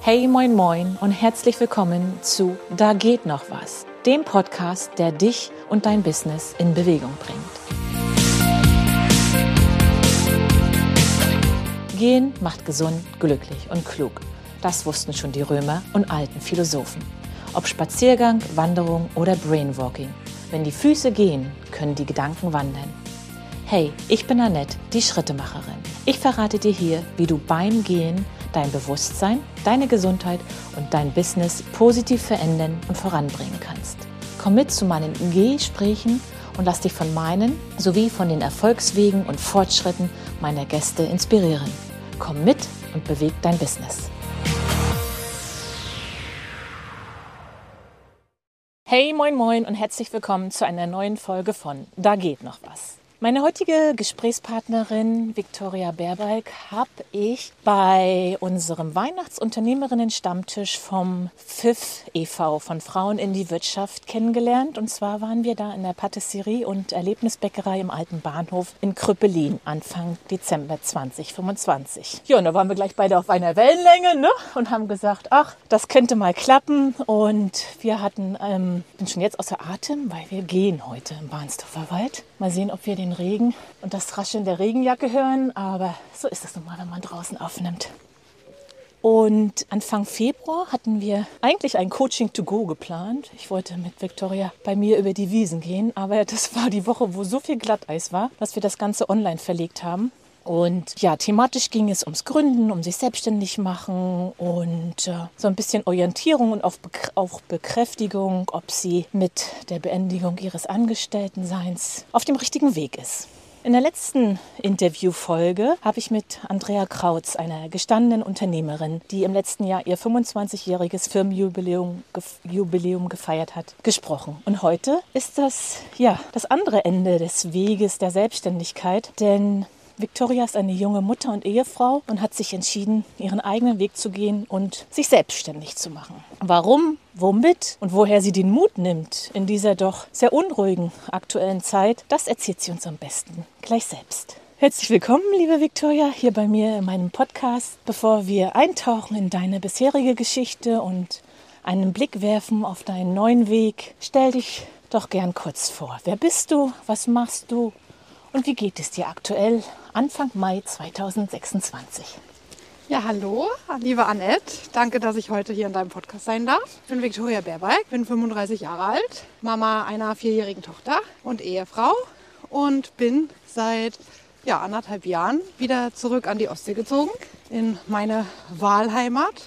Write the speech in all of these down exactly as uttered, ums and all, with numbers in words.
Hey, moin, moin und herzlich willkommen zu Da geht noch was, dem Podcast, der dich und dein Business in Bewegung bringt. Gehen macht gesund, glücklich und klug. Das wussten schon die Römer und alten Philosophen. Ob Spaziergang, Wanderung oder Brainwalking. Wenn die Füße gehen, können die Gedanken wandern. Hey, ich bin Annette, die Schrittemacherin. Ich verrate dir hier, wie du beim Gehen dein Bewusstsein, deine Gesundheit und dein Business positiv verändern und voranbringen kannst. Komm mit zu meinen Gesprächen und lass dich von meinen sowie von den Erfolgswegen und Fortschritten meiner Gäste inspirieren. Komm mit und beweg dein Business. Hey, moin, moin und herzlich willkommen zu einer neuen Folge von Da geht noch was. Meine heutige Gesprächspartnerin Viktoria Berbalk habe ich bei unserem Weihnachtsunternehmerinnen-Stammtisch vom F I F e V von Frauen in die Wirtschaft kennengelernt. Und zwar waren wir da in der Patisserie und Erlebnisbäckerei im Alten Bahnhof in Krüppelin Anfang Dezember zwanzig fünfundzwanzig. Ja, und da waren wir gleich beide auf einer Wellenlänge, ne? Und haben gesagt, ach, das könnte mal klappen. Und wir hatten, ähm, bin schon jetzt außer Atem, weil wir gehen heute im Bahnsdorfer Wald. Mal sehen, ob wir den Regen und das Rascheln der Regenjacke hören, aber so ist es nun mal, wenn man draußen aufnimmt. Und Anfang Februar hatten wir eigentlich ein Coaching to go geplant. Ich wollte mit Viktoria bei mir über die Wiesen gehen, aber das war die Woche, wo so viel Glatteis war, dass wir das Ganze online verlegt haben. Und ja, thematisch ging es ums Gründen, um sich selbstständig machen und äh, so ein bisschen Orientierung und auch, Be- auch Bekräftigung, ob sie mit der Beendigung ihres Angestelltenseins auf dem richtigen Weg ist. In der letzten Interviewfolge habe ich mit Andrea Krautz, einer gestandenen Unternehmerin, die im letzten Jahr ihr fünfundzwanzigjähriges Firmenjubiläum gef- Jubiläum gefeiert hat, gesprochen. Und heute ist das, ja, das andere Ende des Weges der Selbstständigkeit, denn Viktoria ist eine junge Mutter und Ehefrau und hat sich entschieden, ihren eigenen Weg zu gehen und sich selbstständig zu machen. Warum, womit und woher sie den Mut nimmt in dieser doch sehr unruhigen aktuellen Zeit, das erzählt sie uns am besten gleich selbst. Herzlich willkommen, liebe Viktoria, hier bei mir in meinem Podcast. Bevor wir eintauchen in deine bisherige Geschichte und einen Blick werfen auf deinen neuen Weg, stell dich doch gern kurz vor. Wer bist du? Was machst du? Und wie geht es dir aktuell, Anfang Mai zweitausendsechsundzwanzig? Ja, hallo, liebe Annette. Danke, dass ich heute hier in deinem Podcast sein darf. Ich bin Viktoria Berbalk, bin fünfunddreißig Jahre alt, Mama einer vierjährigen Tochter und Ehefrau und bin seit ja, anderthalb Jahren wieder zurück an die Ostsee gezogen, in meine Wahlheimat.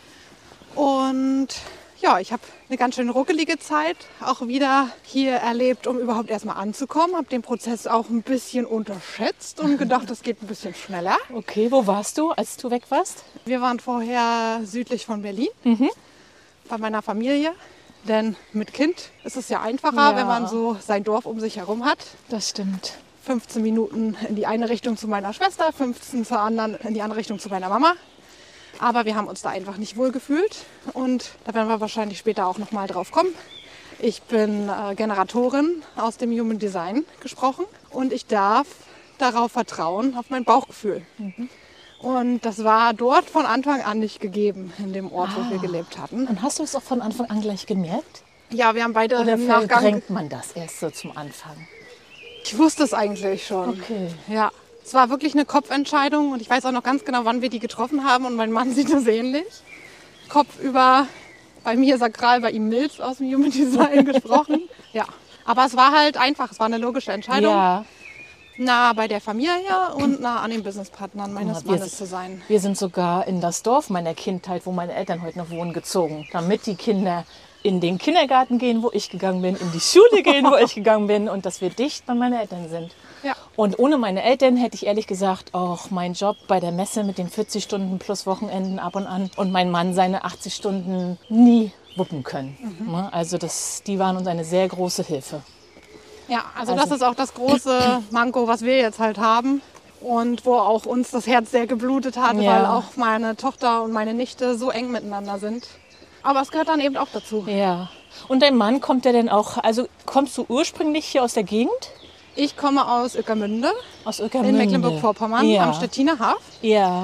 Und ja, ich habe eine ganz schön ruckelige Zeit auch wieder hier erlebt, um überhaupt erstmal anzukommen. Habe den Prozess auch ein bisschen unterschätzt und gedacht, das geht ein bisschen schneller. Okay, wo warst du, als du weg warst? Wir waren vorher südlich von Berlin, Mhm. bei meiner Familie. Denn mit Kind ist es ja einfacher, Ja. wenn man so sein Dorf um sich herum hat. Das stimmt. fünfzehn Minuten in die eine Richtung zu meiner Schwester, fünfzehn zur anderen in die andere Richtung zu meiner Mama. Aber wir haben uns da einfach nicht wohl gefühlt und da werden wir wahrscheinlich später auch noch mal drauf kommen. Ich bin äh, Generatorin aus dem Human Design gesprochen und ich darf darauf vertrauen, auf mein Bauchgefühl. Mhm. Und das war dort von Anfang an nicht gegeben, in dem Ort, Ah. wo wir gelebt hatten. Und hast du es auch von Anfang an gleich gemerkt? Ja, wir haben beide Oder im Nachgang... verdrängt man das erst so zum Anfang? Ich wusste es eigentlich schon. Okay. Ja, es war wirklich eine Kopfentscheidung und ich weiß auch noch ganz genau, wann wir die getroffen haben und mein Mann sieht das ähnlich. Kopf über, bei mir sakral, bei ihm Milz aus dem Human Design gesprochen. Ja, aber es war halt einfach, es war eine logische Entscheidung, Ja, nah bei der Familie und nah an den Businesspartnern meines Ja, wir Mannes sind- zu sein. wir sind sogar in das Dorf meiner Kindheit, wo meine Eltern heute noch wohnen, gezogen, damit die Kinder in den Kindergarten gehen, wo ich gegangen bin, in die Schule gehen, wo ich gegangen bin und dass wir dicht bei meinen Eltern sind. Ja. Und ohne meine Eltern hätte ich ehrlich gesagt auch meinen Job bei der Messe mit den vierzig Stunden plus Wochenenden ab und an und mein Mann seine achtzig Stunden nie wuppen können. Mhm. Also das, die waren uns eine sehr große Hilfe. Ja, also, Also- das ist auch das große Manko, was wir jetzt halt haben. Und wo auch uns das Herz sehr geblutet hat, Ja. weil auch meine Tochter und meine Nichte so eng miteinander sind. Aber es gehört dann eben auch dazu. Ja. Und dein Mann, kommt der denn auch, also kommst du ursprünglich hier aus der Gegend? Ich komme aus Ueckermünde Aus in Ueckermünde. Mecklenburg-Vorpommern Ja. am Stettiner Haff. Ja.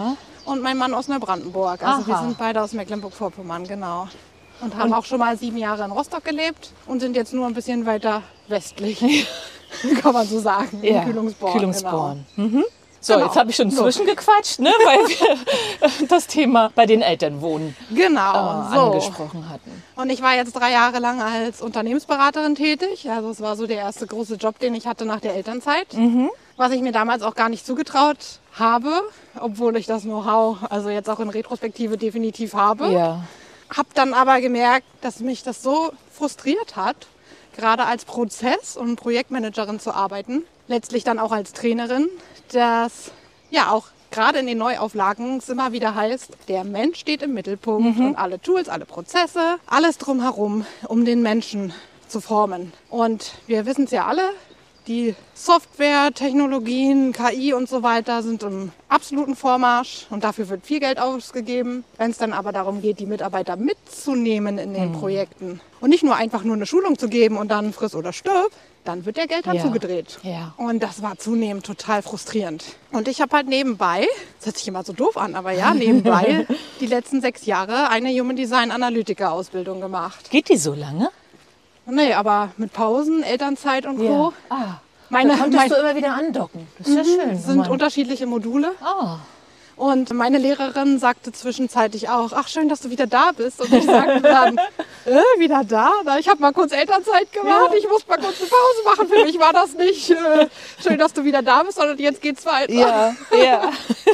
und mein Mann aus Neubrandenburg. Also Aha. wir sind beide aus Mecklenburg-Vorpommern, genau. Und haben und auch schon mal sieben Jahre in Rostock gelebt und sind jetzt nur ein bisschen weiter westlich, kann man so sagen, Ja, in Kühlungsborn. Kühlungsborn. Mhm. So, Genau. jetzt habe ich schon So. zwischengequatscht, ne, weil wir das Thema bei den Eltern wohnen Genau, äh, so. angesprochen hatten. Und ich war jetzt drei Jahre lang als Unternehmensberaterin tätig. Also es war so der erste große Job, den ich hatte nach der Elternzeit. Mhm. Was ich mir damals auch gar nicht zugetraut habe, obwohl ich das Know-how, also jetzt auch in Retrospektive definitiv habe. Ja. Hab dann aber gemerkt, dass mich das so frustriert hat, gerade als Prozess- und Projektmanagerin zu arbeiten, letztlich dann auch als Trainerin, dass ja auch gerade in den Neuauflagen es immer wieder heißt, der Mensch steht im Mittelpunkt Mhm. und alle Tools, alle Prozesse, alles drumherum, um den Menschen zu formen. Und wir wissen es ja alle, die Software, Technologien, K I und so weiter sind im absoluten Vormarsch und dafür wird viel Geld ausgegeben. Wenn es dann aber darum geht, die Mitarbeiter mitzunehmen in den Projekten und nicht nur einfach nur eine Schulung zu geben und dann friss oder stirb, dann wird der Geld dann Ja. zugedreht. Ja. Und das war zunehmend total frustrierend. Und ich habe halt nebenbei, das hört sich immer so doof an, aber ja, nebenbei die letzten sechs Jahre eine Human Design Analytiker Ausbildung gemacht. Geht die so lange? Nee, aber mit Pausen, Elternzeit und Co. Ah, Meine, da konntest mein, du immer wieder andocken. Das ist ja schön. sind Mann. unterschiedliche Module. Ah. Und meine Lehrerin sagte zwischenzeitlich auch, ach schön, dass du wieder da bist. Und ich sagte dann, äh, wieder da? Na, ich habe mal kurz Elternzeit gemacht, Ja. ich muss mal kurz eine Pause machen. Für mich war das nicht äh, schön, dass du wieder da bist, sondern jetzt geht's weiter. Ja, ja.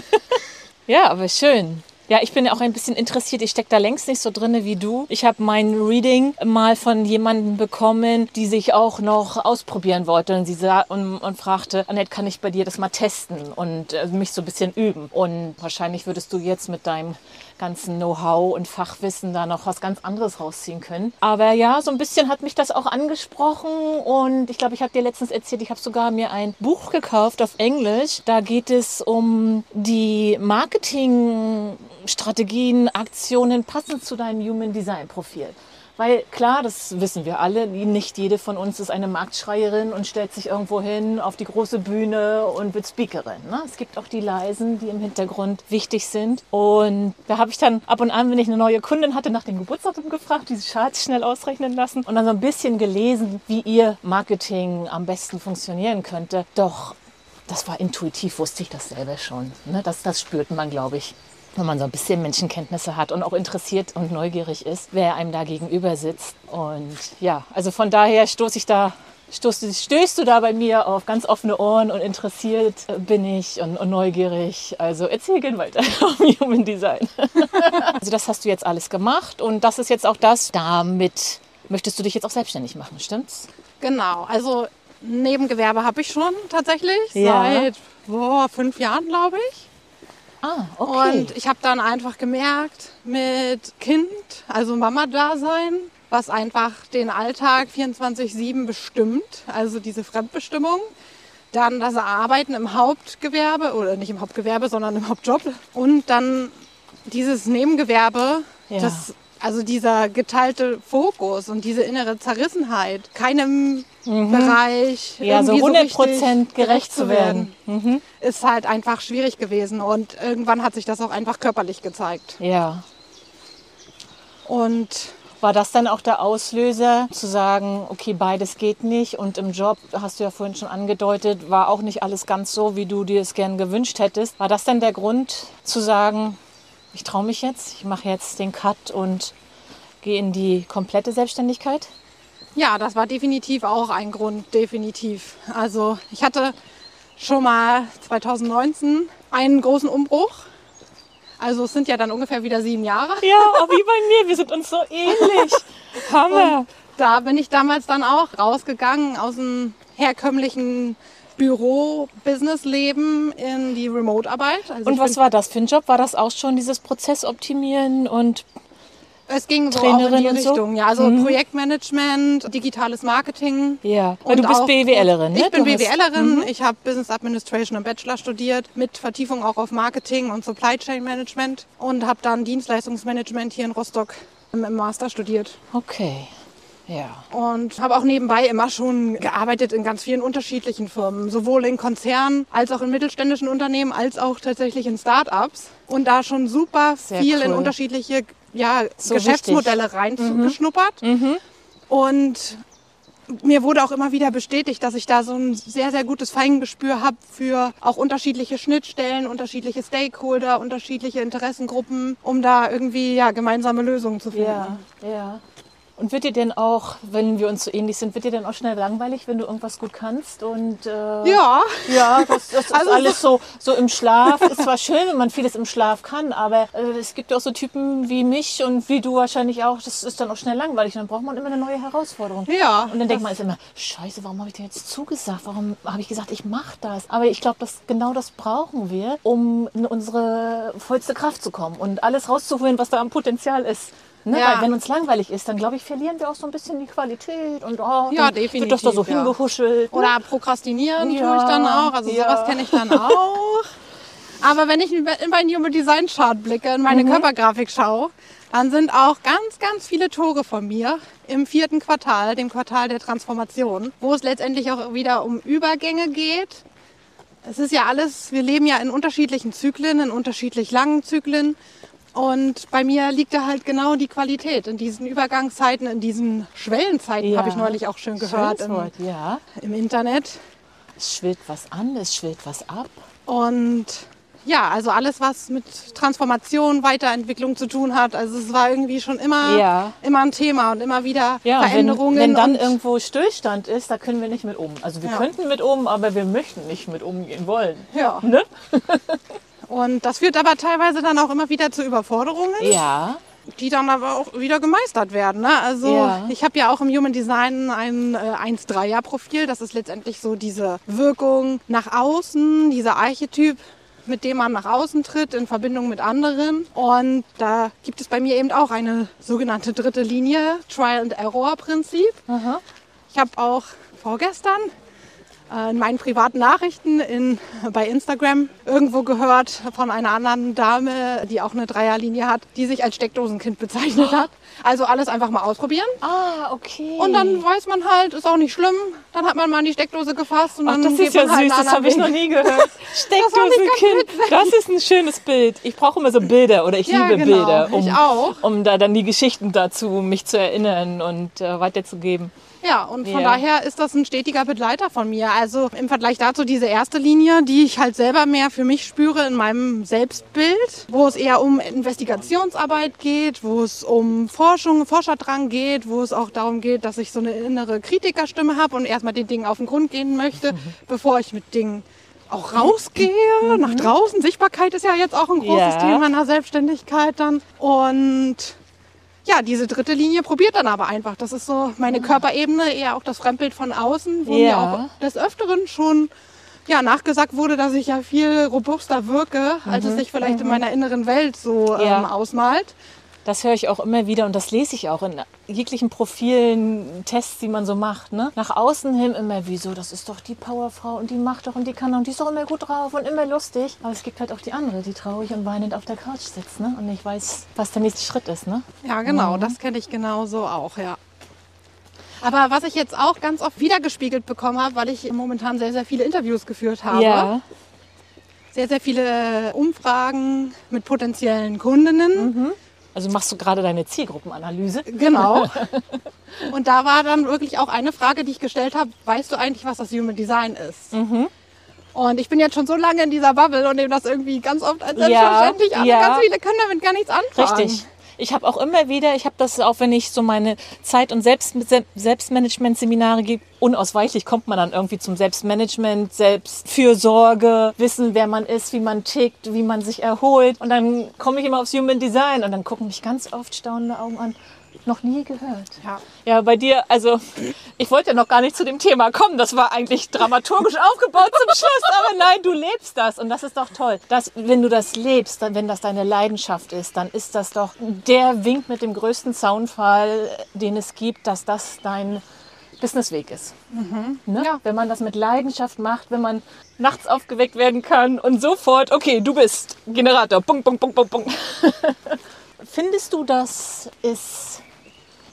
Ja, aber schön. Ja, ich bin auch ein bisschen interessiert. Ich stecke da längst nicht so drin wie du. Ich habe mein Reading mal von jemandem bekommen, die sich auch noch ausprobieren wollte. Und sie sah und, und fragte, Annette, kann ich bei dir das mal testen und äh, mich so ein bisschen üben? Und wahrscheinlich würdest du jetzt mit deinem ganzen Know-how und Fachwissen da noch was ganz anderes rausziehen können. Aber ja, so ein bisschen hat mich das auch angesprochen und ich glaube, ich habe dir letztens erzählt, ich habe sogar mir ein Buch gekauft auf Englisch. Da geht es um die Marketingstrategien, Aktionen passend zu deinem Human Design Profil. Weil klar, das wissen wir alle, nicht jede von uns ist eine Marktschreierin und stellt sich irgendwo hin auf die große Bühne und wird Speakerin. Ne? Es gibt auch die Leisen, die im Hintergrund wichtig sind. Und da habe ich dann ab und an, wenn ich eine neue Kundin hatte, nach dem Geburtsdatum gefragt, diese Charts schnell ausrechnen lassen und dann so ein bisschen gelesen, wie ihr Marketing am besten funktionieren könnte. Doch das war intuitiv, wusste ich das selber schon. Ne? Das, das spürt man, glaube ich, wenn man so ein bisschen Menschenkenntnisse hat und auch interessiert und neugierig ist, wer einem da gegenüber sitzt. Und ja, also von daher stoße ich da, stoß, stößt du da bei mir auf ganz offene Ohren und interessiert bin ich und, und neugierig. Also erzähl gerne weiter um Human Design. Also das hast du jetzt alles gemacht und das ist jetzt auch das, damit möchtest du dich jetzt auch selbstständig machen, stimmt's? Genau, also Nebengewerbe habe ich schon tatsächlich Ja. seit boah, fünf Jahren, glaube ich. Ah, okay. Und ich habe dann einfach gemerkt, mit Kind, also Mama-Dasein, was einfach den Alltag vierundzwanzig sieben bestimmt, also diese Fremdbestimmung. Dann das Arbeiten im Hauptgewerbe, oder nicht im Hauptgewerbe, sondern im Hauptjob. Und dann dieses Nebengewerbe, Ja. das, also dieser geteilte Fokus und diese innere Zerrissenheit, keinem Bereich Ja, so irgendwie hundert richtig Prozent gerecht zu werden. Mhm. ist halt einfach schwierig gewesen. Und irgendwann hat sich das auch einfach körperlich gezeigt. Ja. Und War das dann auch der Auslöser, zu sagen, okay, beides geht nicht und im Job, hast du ja vorhin schon angedeutet, war auch nicht alles ganz so, wie du dir es gern gewünscht hättest. War das dann der Grund, zu sagen, ich traue mich jetzt, ich mache jetzt den Cut und gehe in die komplette Selbstständigkeit? ja, das war definitiv auch ein Grund, definitiv. Also ich hatte schon mal zwanzig neunzehn einen großen Umbruch. Also es sind ja dann ungefähr wieder sieben Jahre. Ja, auch wie bei mir, wir sind uns so ähnlich. Hammer. Da bin ich damals dann auch rausgegangen aus dem herkömmlichen Büro-Business-Leben in die Remote-Arbeit. Also Und ich was bin- war das für ein Job? War das auch schon dieses Prozessoptimieren und Es ging so auch Trainerin in die und so? Richtung. Ja, also Projektmanagement, digitales Marketing. ja, weil Und du bist auch- BWLerin, ne? Ich bin Du hast- BWLerin, ich habe Business Administration im Bachelor studiert, mit Vertiefung auch auf Marketing und Supply Chain Management und habe dann Dienstleistungsmanagement hier in Rostock im Master studiert. Okay, Ja. Und habe auch nebenbei immer schon gearbeitet in ganz vielen unterschiedlichen Firmen, sowohl in Konzernen als auch in mittelständischen Unternehmen, als auch tatsächlich in Start-ups. Und da schon super Sehr viel cool. in unterschiedliche ja, So Geschäftsmodelle reingeschnuppert. Mhm. Und mir wurde auch immer wieder bestätigt, dass ich da so ein sehr, sehr gutes Feingespür habe für auch unterschiedliche Schnittstellen, unterschiedliche Stakeholder, unterschiedliche Interessengruppen, um da irgendwie ja, gemeinsame Lösungen zu finden. Ja, ja. Und wird dir denn auch, wenn wir uns so ähnlich sind, wird dir denn auch schnell langweilig, wenn du irgendwas gut kannst? Und, äh, Ja. Ja, das, das ist Also alles so, so im Schlaf. Ist zwar schön, wenn man vieles im Schlaf kann, aber äh, es gibt ja auch so Typen wie mich und wie du wahrscheinlich auch. Das ist dann auch schnell langweilig. Dann braucht man immer eine neue Herausforderung. Ja, Und dann denkt man ist immer, scheiße, warum habe ich dir jetzt zugesagt? Warum habe ich gesagt, ich mache das? Aber ich glaube, dass genau das brauchen wir, um in unsere vollste Kraft zu kommen und alles rauszuholen, was da am Potenzial ist. Ne? Ja. Weil wenn uns langweilig ist, dann glaube ich, verlieren wir auch so ein bisschen die Qualität und oh, Ja, dann definitiv, wird das da so ja. hingehuschelt. Ne? Oder prokrastinieren Ja, tue ich dann auch. Also ja. sowas kenne ich dann auch. Aber wenn ich in meinen Human Design Chart blicke, in meine Mhm. Körpergrafik schaue, dann sind auch ganz, ganz viele Tore von mir im vierten Quartal, dem Quartal der Transformation, wo es letztendlich auch wieder um Übergänge geht. Es ist ja alles, wir leben ja in unterschiedlichen Zyklen, in unterschiedlich langen Zyklen. Und bei mir liegt da halt genau die Qualität in diesen Übergangszeiten, in diesen Schwellenzeiten, Ja. habe ich neulich auch schön gehört Schönes im, Wort, ja. im Internet. Es schwillt was an, es schwillt was ab. Und ja, also alles, was mit Transformation, Weiterentwicklung zu tun hat. Also es war irgendwie schon immer, Ja. immer ein Thema und immer wieder Ja, und wenn, Veränderungen. wenn dann und irgendwo Stillstand ist, da können wir nicht mit um. Also wir Ja. könnten mit um, aber wir möchten nicht mit umgehen wollen. Ja. Ne? Und das führt aber teilweise dann auch immer wieder zu Überforderungen, Ja. die dann aber auch wieder gemeistert werden. Ne? Also Ja. ich habe ja auch im Human Design ein äh, eins Dreier Profil. Das ist letztendlich so diese Wirkung nach außen, dieser Archetyp, mit dem man nach außen tritt in Verbindung mit anderen. Und da gibt es bei mir eben auch eine sogenannte dritte Linie, Trial-and-Error-Prinzip. Aha. Ich habe auch vorgestern äh, in meinen privaten Nachrichten in, bei Instagram irgendwo gehört von einer anderen Dame, die auch eine Dreierlinie hat, die sich als Steckdosenkind bezeichnet hat. Also alles einfach mal ausprobieren. Ah, okay. Und dann weiß man halt, ist auch nicht schlimm. Dann hat man mal in die Steckdose gefasst und Ach, dann das geht ist ja man halt süß, einen das habe ich noch anderen nie gehört. Steckdosenkind, das ist ein schönes Bild. Ich brauche immer so Bilder oder ich Ja, liebe genau, Bilder, um, ich auch. um da dann die Geschichten dazu mich zu erinnern und äh, weiterzugeben. Ja, und von Ja. daher ist das ein stetiger Begleiter von mir. Also im Vergleich dazu diese erste Linie, die ich halt selber mehr für mich spüre in meinem Selbstbild, wo es eher um Investigationsarbeit geht, wo es um Forschung, Forscherdrang geht, wo es auch darum geht, dass ich so eine innere Kritikerstimme habe und erstmal den Dingen auf den Grund gehen möchte, bevor ich mit Dingen auch rausgehe, nach draußen. Sichtbarkeit ist ja jetzt auch ein großes Ja. Thema meiner Selbstständigkeit dann. Und ja, diese dritte Linie probiert dann aber einfach. Das ist so meine Körperebene, eher auch das Fremdbild von außen, wo Ja. mir auch des Öfteren schon ja, nachgesagt wurde, dass ich ja viel robuster wirke, als es sich vielleicht in meiner inneren Welt so Ja. ähm, ausmalt. Das höre ich auch immer wieder und das lese ich auch in jeglichen Profilen, Tests, die man so macht. Ne? Nach außen hin immer, wieso, das ist doch die Powerfrau und die macht doch und die kann doch und die ist doch immer gut drauf und immer lustig. Aber es gibt halt auch die andere, die traurig und weinend auf der Couch sitzt, ne? Und nicht weiß, was der nächste Schritt ist. Ne? Ja, genau, das kenne ich genauso auch, ja. Aber was ich jetzt auch ganz oft wiedergespiegelt bekommen habe, weil ich momentan sehr, sehr viele Interviews geführt habe, Ja. sehr, sehr viele Umfragen mit potenziellen Kundinnen. Also machst du gerade deine Zielgruppenanalyse? Genau. Und da war dann wirklich auch eine Frage, die ich gestellt habe, weißt du eigentlich, was das Human Design ist? Und ich bin jetzt schon so lange in dieser Bubble und nehme das irgendwie ganz oft als Ja, selbstverständlich an. ja. Ganz viele können damit gar nichts anfangen. Richtig. Ich habe auch immer wieder, ich habe das auch, wenn ich so meine Zeit- und Selbst Selbstmanagement-Seminare gebe, unausweichlich kommt man dann irgendwie zum Selbstmanagement, Selbstfürsorge, wissen, wer man ist, wie man tickt, wie man sich erholt. Und dann komme ich immer aufs Human Design und dann gucken mich ganz oft staunende Augen an. Noch nie gehört. Ja. Ja, bei dir, also ich wollte ja noch gar nicht zu dem Thema kommen. Das war eigentlich dramaturgisch aufgebaut zum Schluss. Aber nein, du lebst das und das ist doch toll. Das, wenn du das lebst, dann, wenn das deine Leidenschaft ist, dann ist das doch der Wink mit dem größten Zaunfall, den es gibt, dass das dein Businessweg ist. Ne? Ja. Wenn man das mit Leidenschaft macht, wenn man nachts aufgeweckt werden kann und sofort, okay, du bist Generator, Punkt, Punkt, Punkt, Punkt, Punkt. Findest du, das ist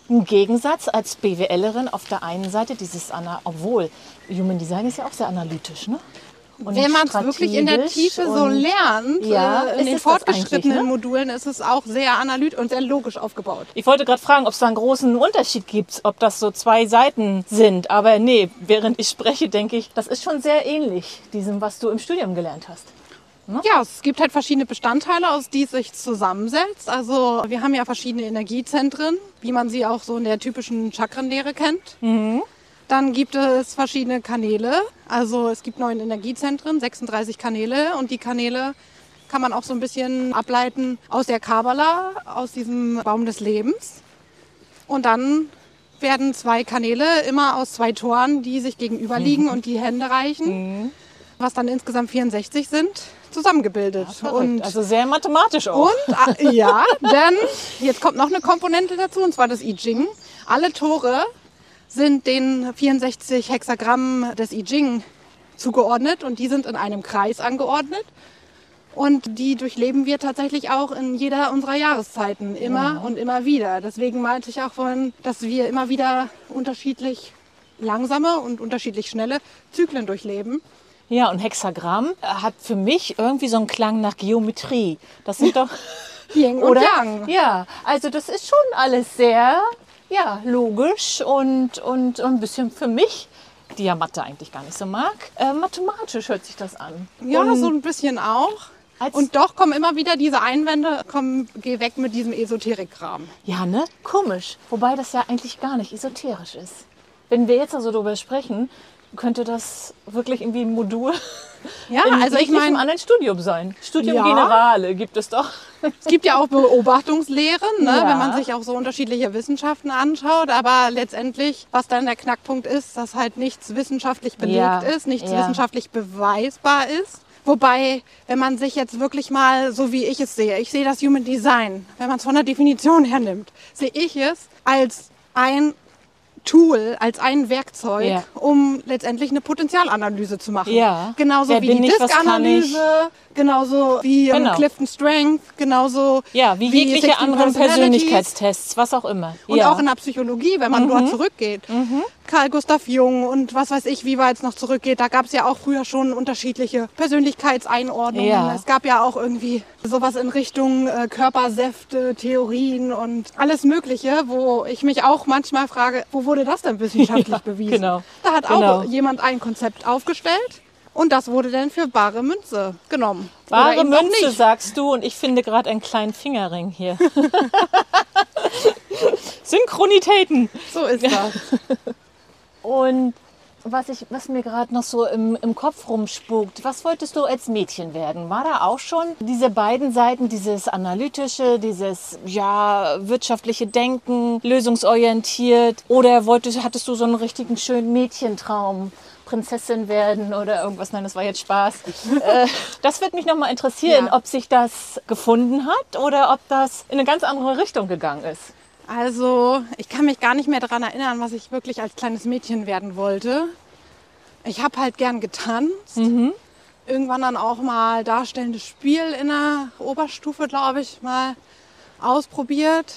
ein Gegensatz als BWLerin auf der einen Seite, dieses, Ana obwohl Human Design ist ja auch sehr analytisch, ne? Und wenn man es wirklich in der Tiefe so lernt, ja, äh, in den das fortgeschrittenen ne? Modulen ist es auch sehr analytisch und sehr logisch aufgebaut. Ich wollte gerade fragen, ob es da einen großen Unterschied gibt, ob das so zwei Seiten sind. Aber nee, während ich spreche, denke ich, das ist schon sehr ähnlich, diesem, was du im Studium gelernt hast. Ne? Ja, es gibt halt verschiedene Bestandteile, aus die es sich zusammensetzt. Also wir haben ja verschiedene Energiezentren, wie man sie auch so in der typischen Chakrenlehre kennt. Mhm. Dann gibt es verschiedene Kanäle. Also es gibt neun Energiezentren, sechsunddreißig Kanäle. Und die Kanäle kann man auch so ein bisschen ableiten aus der Kabbala, aus diesem Baum des Lebens. Und dann werden zwei Kanäle immer aus zwei Toren, die sich gegenüberliegen mhm. und die Hände reichen, mhm. was dann insgesamt vierundsechzig sind, zusammengebildet. Ja, und also sehr mathematisch auch. Und äh, ja, denn jetzt kommt noch eine Komponente dazu, und zwar das I Ching. Alle Tore sind den vierundsechzig Hexagrammen des I Ching zugeordnet und die sind in einem Kreis angeordnet. Und die durchleben wir tatsächlich auch in jeder unserer Jahreszeiten, immer ja. und immer wieder. Deswegen meinte ich auch vorhin, dass wir immer wieder unterschiedlich langsame und unterschiedlich schnelle Zyklen durchleben. Ja, und Hexagramm hat für mich irgendwie so einen Klang nach Geometrie. Das sind doch... Yin und Yang. Ja, also das ist schon alles sehr... Ja, logisch und, und, und ein bisschen für mich, die ja Mathe eigentlich gar nicht so mag, äh, mathematisch hört sich das an. Ja, und so ein bisschen auch. Und doch kommen immer wieder diese Einwände, komm, geh weg mit diesem Esoterik-Kram. Ja, ne? Komisch. Wobei das ja eigentlich gar nicht esoterisch ist. Wenn wir jetzt also darüber sprechen, könnte das wirklich irgendwie ein Modul ja, in also ich meine, anderen Studium sein. Studium ja. Generale gibt es doch. Es gibt ja auch Beobachtungslehren, ne, ja. wenn man sich auch so unterschiedliche Wissenschaften anschaut. Aber letztendlich, was dann der Knackpunkt ist, dass halt nichts wissenschaftlich belegt ja. ist, nichts ja. wissenschaftlich beweisbar ist. Wobei, wenn man sich jetzt wirklich mal, so wie ich es sehe, ich sehe das Human Design, wenn man es von der Definition her nimmt, sehe ich es als ein Tool, als ein Werkzeug, ja. um letztendlich eine Potenzialanalyse zu machen. Ja. Genauso Wer wie bin die ich, was kann ich? Disk-Analyse, genauso wie genau. um, Clifton Strength, genauso ja, wie, wie jegliche anderen Persönlichkeitstests, was auch immer. Und ja. auch in der Psychologie, wenn man mhm. dort zurückgeht. Mhm. Carl Gustav Jung und was weiß ich, wie weit es noch zurückgeht. Da gab es ja auch früher schon unterschiedliche Persönlichkeitseinordnungen. Ja. Es gab ja auch irgendwie sowas in Richtung äh, Körpersäfte, Theorien und alles Mögliche, wo ich mich auch manchmal frage, wo wurde das denn wissenschaftlich ja, bewiesen? Genau. Da hat genau. auch jemand ein Konzept aufgestellt und das wurde dann für bare Münze genommen. Bare Münze, sagst du, und ich finde gerade einen kleinen Fingerring hier. Synchronitäten. So ist das. Und was, ich, was mir gerade noch so im, im Kopf rumspukt, was wolltest du als Mädchen werden? War da auch schon diese beiden Seiten, dieses analytische, dieses ja wirtschaftliche Denken, lösungsorientiert? Oder wolltest, hattest du so einen richtigen schönen Mädchentraum? Prinzessin werden oder irgendwas. Nein, das war jetzt Spaß. äh, das wird mich noch mal interessieren, ja. ob sich das gefunden hat oder ob das in eine ganz andere Richtung gegangen ist. Also, ich kann mich gar nicht mehr daran erinnern, was ich wirklich als kleines Mädchen werden wollte. Ich habe halt gern getanzt. Mhm. Irgendwann dann auch mal darstellendes Spiel in der Oberstufe, glaube ich, mal ausprobiert.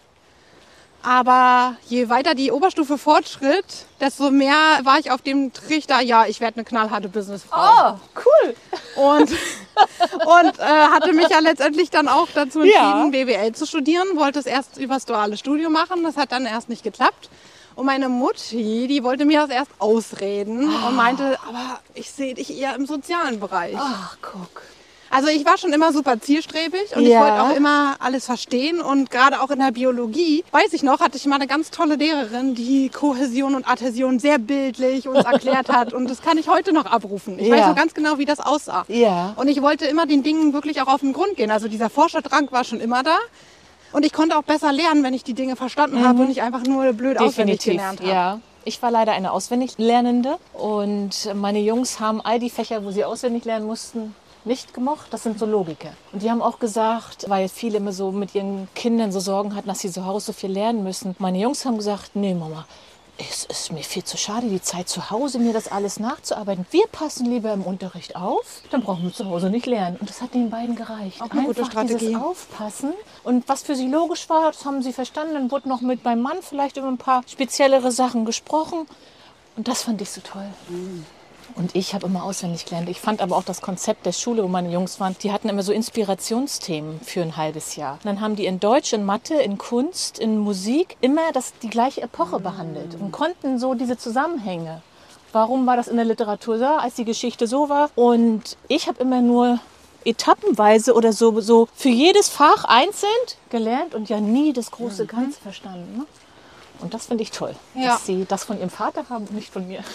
Aber je weiter die Oberstufe fortschritt, desto mehr war ich auf dem Trichter, ja, ich werde eine knallharte Businessfrau. Oh, cool. Und, und äh, hatte mich ja letztendlich dann auch dazu entschieden, ja. B W L zu studieren. Wollte es erst über das duale Studium machen, das hat dann erst nicht geklappt. Und meine Mutti, die wollte mir das erst ausreden oh. und meinte, aber ich sehe dich eher im sozialen Bereich. Ach, guck. Also ich war schon immer super zielstrebig und ja. ich wollte auch immer alles verstehen und gerade auch in der Biologie, weiß ich noch, hatte ich mal eine ganz tolle Lehrerin, die Kohäsion und Adhäsion sehr bildlich uns erklärt hat und das kann ich heute noch abrufen. Ich ja. weiß noch ganz genau, wie das aussah. Ja. Und ich wollte immer den Dingen wirklich auch auf den Grund gehen. Also dieser Forscherdrang war schon immer da und ich konnte auch besser lernen, wenn ich die Dinge verstanden mhm. habe und nicht einfach nur blöd Definitiv. auswendig gelernt habe. Ja. Ich war leider eine Auswendiglernende und meine Jungs haben all die Fächer, wo sie auswendig lernen mussten, nicht gemocht. Das sind so Logiker. Und die haben auch gesagt, weil viele immer so mit ihren Kindern so Sorgen hatten, dass sie zu Hause so viel lernen müssen. Meine Jungs haben gesagt, nee Mama, es ist mir viel zu schade, die Zeit zu Hause, mir das alles nachzuarbeiten. Wir passen lieber im Unterricht auf, dann brauchen wir zu Hause nicht lernen. Und das hat den beiden gereicht. Auch eine gute Einfach Strategie. dieses Aufpassen. Und was für sie logisch war, das haben sie verstanden. Dann wurde noch mit meinem Mann vielleicht über ein paar speziellere Sachen gesprochen. Und das fand ich so toll. Mhm. Und ich habe immer auswendig gelernt. Ich fand aber auch das Konzept der Schule, wo meine Jungs waren, die hatten immer so Inspirationsthemen für ein halbes Jahr. Und dann haben die in Deutsch, in Mathe, in Kunst, in Musik immer das, die gleiche Epoche behandelt und konnten so diese Zusammenhänge. Warum war das in der Literatur so, als die Geschichte so war? Und ich habe immer nur etappenweise oder so, so für jedes Fach einzeln gelernt und ja nie das große Ganze mhm. verstanden. Ne? Und das finde ich toll, ja. dass sie das von ihrem Vater haben und nicht von mir.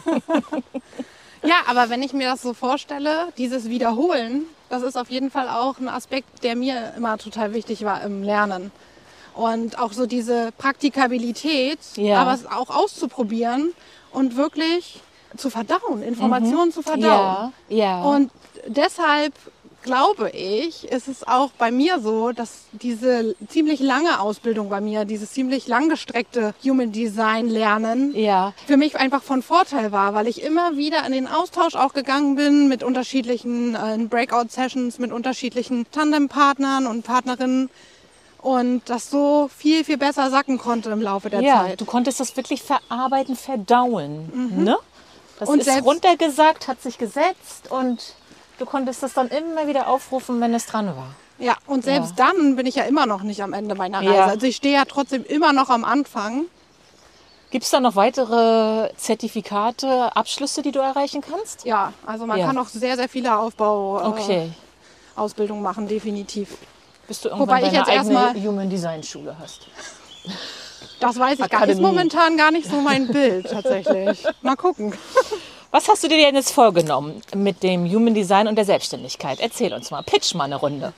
Ja, aber wenn ich mir das so vorstelle, dieses Wiederholen, das ist auf jeden Fall auch ein Aspekt, der mir immer total wichtig war im Lernen. Und auch so diese Praktikabilität, ja. aber es auch auszuprobieren und wirklich zu verdauen, Informationen mhm. zu verdauen. Ja. Ja. Und deshalb glaube ich, ist es auch bei mir so, dass diese ziemlich lange Ausbildung bei mir, dieses ziemlich langgestreckte Human Design Lernen, ja. für mich einfach von Vorteil war, weil ich immer wieder in den Austausch auch gegangen bin mit unterschiedlichen äh, Breakout-Sessions, mit unterschiedlichen Tandempartnern und Partnerinnen und das so viel, viel besser sacken konnte im Laufe der ja, Zeit. Ja, du konntest das wirklich verarbeiten, verdauen. Mhm. Ne? Das und ist selbst, runtergesagt, hat sich gesetzt und du konntest das dann immer wieder aufrufen, wenn es dran war. Ja, und selbst ja. dann bin ich ja immer noch nicht am Ende meiner Reise. Ja. Also ich stehe ja trotzdem immer noch am Anfang. Gibt es da noch weitere Zertifikate, Abschlüsse, die du erreichen kannst? Ja, also man ja. kann noch sehr, sehr viele Aufbau-Ausbildungen okay. äh, machen, definitiv. Bis du irgendwann Wobei deine ich jetzt eigene erstmal Human Design Schule hast. Das weiß ich gar nicht. Ist momentan gar nicht so mein Bild tatsächlich. Mal gucken. Was hast du dir denn jetzt vorgenommen mit dem Human Design und der Selbstständigkeit? Erzähl uns mal, pitch mal eine Runde.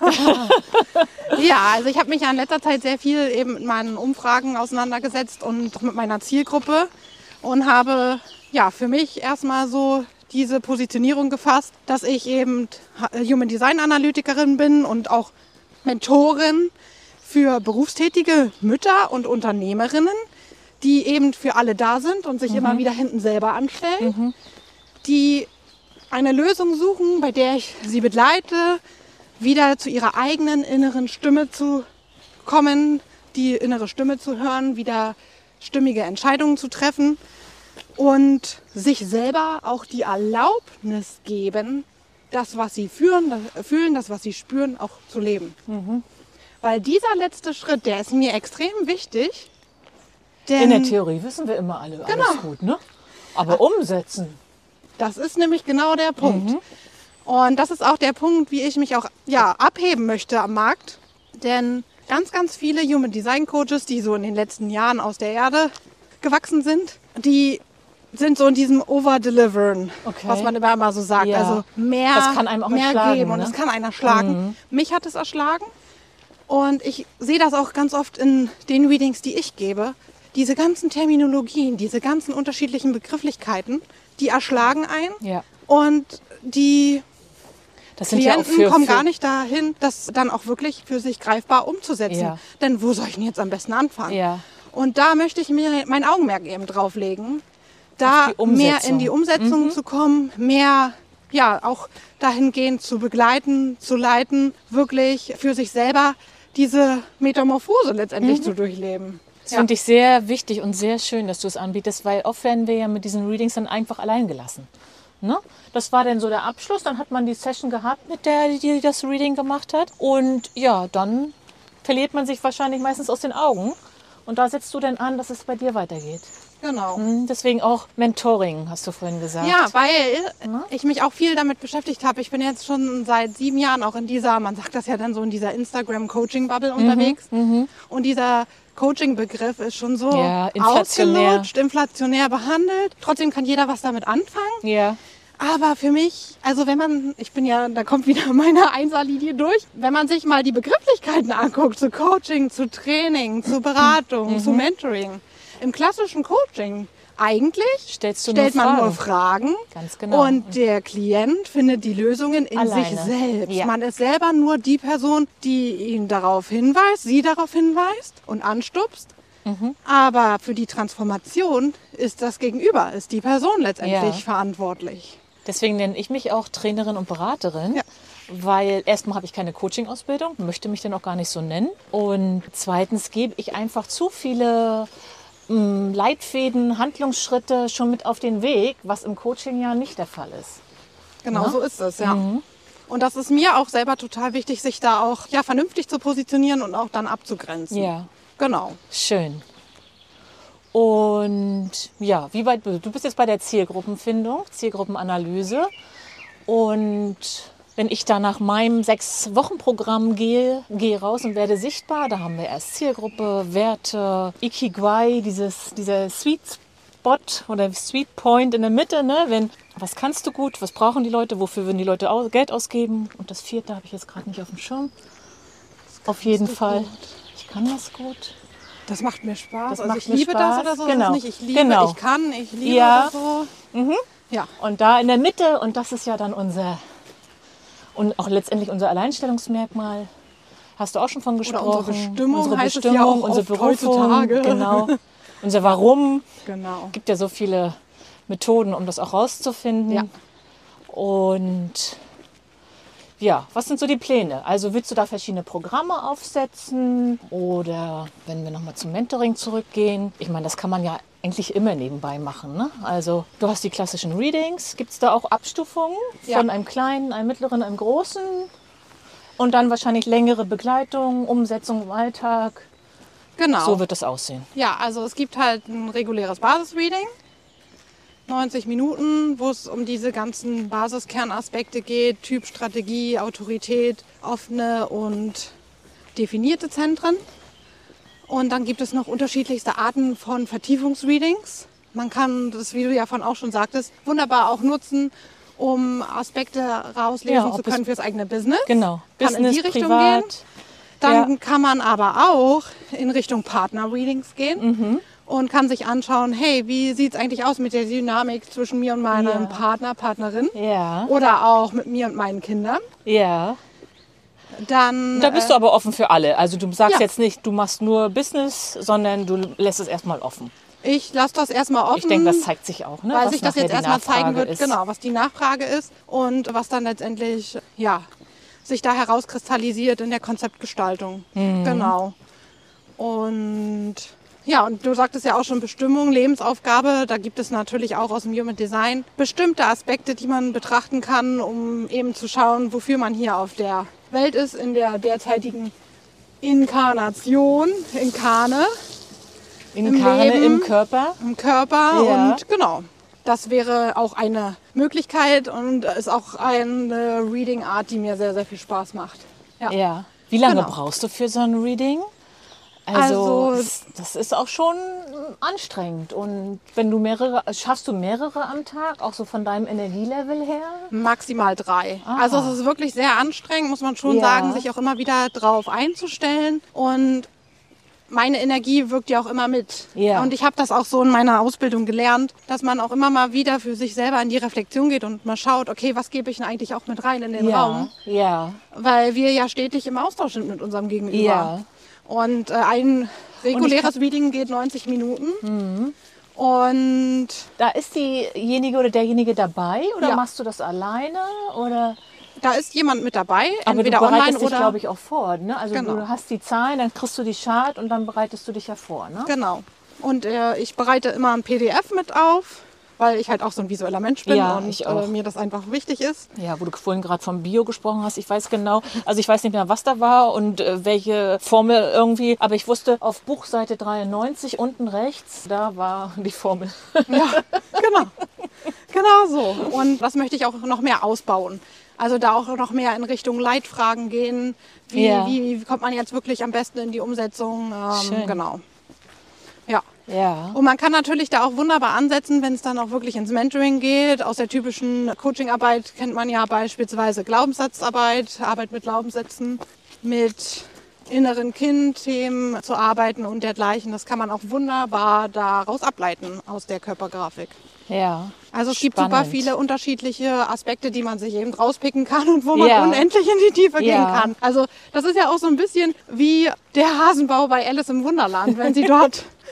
Ja, also ich habe mich ja in letzter Zeit sehr viel eben mit meinen Umfragen auseinandergesetzt und mit meiner Zielgruppe und habe ja für mich erstmal so diese Positionierung gefasst, dass ich eben Human Design Analytikerin bin und auch Mentorin für berufstätige Mütter und Unternehmerinnen, die eben für alle da sind und sich mhm. immer wieder hinten selber anstellen, mhm. die eine Lösung suchen, bei der ich sie begleite, wieder zu ihrer eigenen inneren Stimme zu kommen, die innere Stimme zu hören, wieder stimmige Entscheidungen zu treffen und sich selber auch die Erlaubnis geben, das, was sie fühlen, das, fühlen, das, was sie spüren, auch zu leben. Mhm. Weil dieser letzte Schritt, der ist mir extrem wichtig. Denn in der Theorie wissen wir immer alle, genau. alles gut, ne? Aber umsetzen. Das ist nämlich genau der Punkt. Mhm. Und das ist auch der Punkt, wie ich mich auch ja, abheben möchte am Markt. Denn ganz, ganz viele Human Design Coaches, die so in den letzten Jahren aus der Erde gewachsen sind, die sind so in diesem Over-Deliveren, okay. was man immer mal so sagt. Ja. Also mehr, das kann einem auch mehr erschlagen, geben ne? und das kann einen erschlagen. Mhm. Mich hat es erschlagen. Und ich sehe das auch ganz oft in den Readings, die ich gebe. Diese ganzen Terminologien, diese ganzen unterschiedlichen Begrifflichkeiten, die erschlagen ein. Ja. Und die das sind Klienten ja auch für, kommen für gar nicht dahin, das dann auch wirklich für sich greifbar umzusetzen. Ja. Denn wo soll ich denn jetzt am besten anfangen? Ja. Und da möchte ich mir mein Augenmerk eben drauf legen, da mehr in die Umsetzung mhm. zu kommen, mehr ja auch dahingehend zu begleiten, zu leiten, wirklich für sich selber diese Metamorphose letztendlich mhm. zu durchleben. Das ja. finde ich sehr wichtig und sehr schön, dass du es anbietest, weil oft werden wir ja mit diesen Readings dann einfach allein gelassen. Ne? Das war dann so der Abschluss, dann hat man die Session gehabt mit der, die das Reading gemacht hat und ja, dann verliert man sich wahrscheinlich meistens aus den Augen und da setzt du dann an, dass es bei dir weitergeht. Genau. Mhm, deswegen auch Mentoring, hast du vorhin gesagt. Ja, weil ja? ich mich auch viel damit beschäftigt habe. Ich bin jetzt schon seit sieben Jahren auch in dieser, man sagt das ja dann so, in dieser Instagram-Coaching-Bubble mhm, unterwegs. Mhm. Und dieser Coaching-Begriff ist schon so ja, inflationär. ausgelutscht, inflationär behandelt. Trotzdem kann jeder was damit anfangen. Ja. Aber für mich, also wenn man, ich bin ja, da kommt wieder meine Einserlinie durch, wenn man sich mal die Begrifflichkeiten anguckt, zu Coaching, zu Training, zu Beratung, mhm. zu Mentoring, im klassischen Coaching eigentlich Stellst du stellt nur man Fragen. nur Fragen Ganz genau. und der Klient findet die Lösungen in Alleine. sich selbst. Ja. Man ist selber nur die Person, die ihn darauf hinweist, sie darauf hinweist und anstupst. Mhm. Aber für die Transformation ist das Gegenüber, ist die Person letztendlich Ja. verantwortlich. Deswegen nenne ich mich auch Trainerin und Beraterin, Ja. weil erstmal habe ich keine Coaching-Ausbildung, möchte mich dann auch gar nicht so nennen. Und zweitens gebe ich einfach zu viele mh, Leitfäden, Handlungsschritte schon mit auf den Weg, was im Coaching ja nicht der Fall ist. Genau, Ja. so ist es, ja. Und das ist mir auch selber total wichtig, sich da auch ja, vernünftig zu positionieren und auch dann abzugrenzen. Ja, Genau. schön. Und ja, wie weit bist du? Du bist jetzt bei der Zielgruppenfindung, Zielgruppenanalyse. Und wenn ich da nach meinem Sechs-Wochen-Programm gehe, gehe raus und werde sichtbar, da haben wir erst Zielgruppe, Werte, Ikigai, dieses, dieser Sweet Spot oder Sweet Point in der Mitte. Ne? Wenn, was kannst du gut, was brauchen die Leute, wofür würden die Leute au- Geld ausgeben? Und das vierte habe ich jetzt gerade nicht auf dem Schirm. Auf jeden du Fall. gut. Ich kann das gut. Das macht mir Spaß. Das also macht ich mir liebe Spaß. das oder so. Genau. Das ist nicht, ich liebe, Genau. ich kann, ich liebe Ja. oder so. Ja. Und da in der Mitte, und das ist ja dann unser, und auch letztendlich unser Alleinstellungsmerkmal, hast du auch schon von gesprochen. unsere Bestimmung unsere heißt es Bestimmung, ja auch unsere oft Berufung, heutzutage. genau. Unser Warum. Genau. Es gibt ja so viele Methoden, um das auch rauszufinden. Ja. Und ja, was sind so die Pläne? Also willst du da verschiedene Programme aufsetzen? Oder wenn wir nochmal zum Mentoring zurückgehen, ich meine, das kann man ja eigentlich immer nebenbei machen. Ne? Also du hast die klassischen Readings. Gibt es da auch Abstufungen Ja. von einem kleinen, einem mittleren, einem großen? Und dann wahrscheinlich längere Begleitung, Umsetzung im Alltag. Genau. So wird das aussehen. Ja, also es gibt halt ein reguläres Basisreading, neunzig Minuten, wo es um diese ganzen Basiskernaspekte geht, Typ, Strategie, Autorität, offene und definierte Zentren. Und dann gibt es noch unterschiedlichste Arten von Vertiefungsreadings. Man kann das, wie du ja von auch schon sagtest, wunderbar auch nutzen, um Aspekte rauslesen Ja, ob zu es- können fürs eigene Business. Genau. Kann in Business, die Richtung privat. gehen. Dann Ja. kann man aber auch in Richtung Partner-Readings gehen Mhm. und kann sich anschauen, hey, wie sieht es eigentlich aus mit der Dynamik zwischen mir und meinem Ja. Partner, Partnerin Ja, oder auch mit mir und meinen Kindern. ja. Dann Da bist äh, du aber offen für alle. Also du sagst ja. jetzt nicht, du machst nur Business, sondern du lässt es erstmal offen. ich lasse das erstmal offen, Ich denke, das zeigt sich auch, ne? weil was sich das nachher jetzt die erstmal zeigen Nachfrage wird, ist. genau, was die Nachfrage ist und was dann letztendlich ja, sich da herauskristallisiert in der Konzeptgestaltung. Mhm. Genau. Und ja, und du sagtest ja auch schon Bestimmung, Lebensaufgabe. Da gibt es natürlich auch aus dem Human Design bestimmte Aspekte, die man betrachten kann, um eben zu schauen, wofür man hier auf der Welt ist, in der derzeitigen Inkarnation, Inkarne, Inkarne Leben. im Körper. im Körper. Ja. Und genau, das wäre auch eine Möglichkeit und ist auch eine Reading-Art, die mir sehr, sehr viel Spaß macht. Ja. Ja. Wie lange Genau. brauchst du für so ein Reading? Also, Also- das, das ist auch schon anstrengend. Und wenn du mehrere, schaffst du mehrere am Tag, auch so von deinem Energielevel her? Maximal drei. Aha. Also es ist wirklich sehr anstrengend, muss man schon Ja. sagen, sich auch immer wieder drauf einzustellen. Und meine Energie wirkt ja auch immer mit. Ja. Und ich habe das auch so in meiner Ausbildung gelernt, dass man auch immer mal wieder für sich selber in die Reflexion geht und mal schaut, okay, was gebe ich denn eigentlich auch mit rein in den Ja, Raum? ja, Weil wir ja stetig im Austausch sind mit unserem Gegenüber. ja. Und äh, ein reguläres Reading geht neunzig Minuten. Mhm. Und Da ist diejenige oder derjenige dabei oder Ja. machst du das alleine? Oder? da ist jemand mit dabei, Aber entweder du bereitest online dich, oder... glaube ich, auch vor. Ne? Also Genau. du hast die Zahlen, dann kriegst du die Chart und dann bereitest du dich ja vor. Ne? Genau. Und äh, ich bereite immer ein P D F mit auf, weil ich halt auch so ein visueller Mensch bin Ja, und ich auch. äh, mir das einfach wichtig ist. Ja, wo du vorhin gerade vom Bio gesprochen hast, ich weiß genau, also ich weiß nicht mehr, was da war und äh, welche Formel irgendwie, aber ich wusste, auf Buchseite dreiundneunzig unten rechts, da war die Formel. Ja, genau. Genau so. Und das möchte ich auch noch mehr ausbauen. Also da auch noch mehr in Richtung Leitfragen gehen. Wie, Ja. wie, wie kommt man jetzt wirklich am besten in die Umsetzung? Ähm, Schön. Genau. Ja. Ja. Und man kann natürlich da auch wunderbar ansetzen, wenn es dann auch wirklich ins Mentoring geht. Aus der typischen Coachingarbeit kennt man ja beispielsweise Glaubenssatzarbeit, Arbeit mit Glaubenssätzen, mit inneren Kind-Themen zu arbeiten und dergleichen. Das kann man auch wunderbar daraus ableiten aus der Körpergrafik. Ja. Also es gibt Spannend. super viele unterschiedliche Aspekte, die man sich eben rauspicken kann und wo man Ja. unendlich in die Tiefe gehen Ja. kann. Also das ist ja auch so ein bisschen wie der Hasenbau bei Alice im Wunderland. Wenn sie dort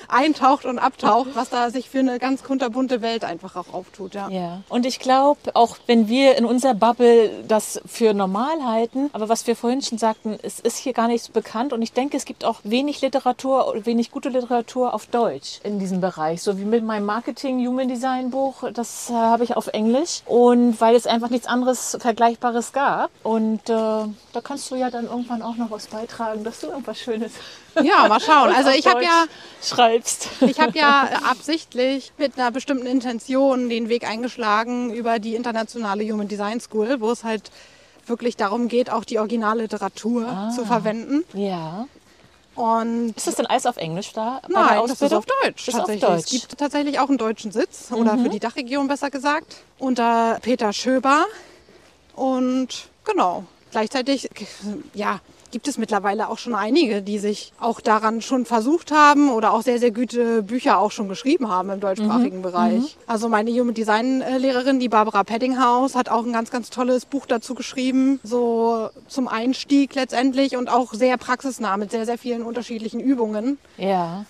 eintaucht und abtaucht, was da sich für eine ganz kunterbunte Welt einfach auch auftut. Ja, ja. Und ich glaube, auch wenn wir in unserer Bubble das für normal halten, aber was wir vorhin schon sagten, es ist hier gar nicht so bekannt und ich denke, es gibt auch wenig Literatur, wenig gute Literatur auf Deutsch in diesem Bereich, so wie mit meinem Marketing Human Design Buch, das äh, habe ich auf Englisch und weil es einfach nichts anderes Vergleichbares gab und äh, da kannst du ja dann irgendwann auch noch was beitragen, dass du irgendwas Schönes ja, mal schauen. Also ich habe ja schreibst. Ich habe ja absichtlich mit einer bestimmten Intention den Weg eingeschlagen über die internationale Human Design School, wo es halt wirklich darum geht, auch die Originalliteratur ah, zu verwenden. Ja. Und ist das denn alles auf Englisch da? Bei nein, der Ausbildung? das ist auf Deutsch das tatsächlich. Auf Deutsch. Es gibt tatsächlich auch einen deutschen Sitz, oder mhm. für die Dachregion besser gesagt, unter Peter Schöber. Und genau, gleichzeitig, ja, gibt es mittlerweile auch schon einige, die sich auch daran schon versucht haben oder auch sehr, sehr gute Bücher auch schon geschrieben haben im deutschsprachigen mhm. Bereich. Mhm. Also meine Human Design Lehrerin, die Barbara Peddinghaus, hat auch ein ganz, ganz tolles Buch dazu geschrieben, so zum Einstieg letztendlich und auch sehr praxisnah mit sehr, sehr vielen unterschiedlichen Übungen. Ja.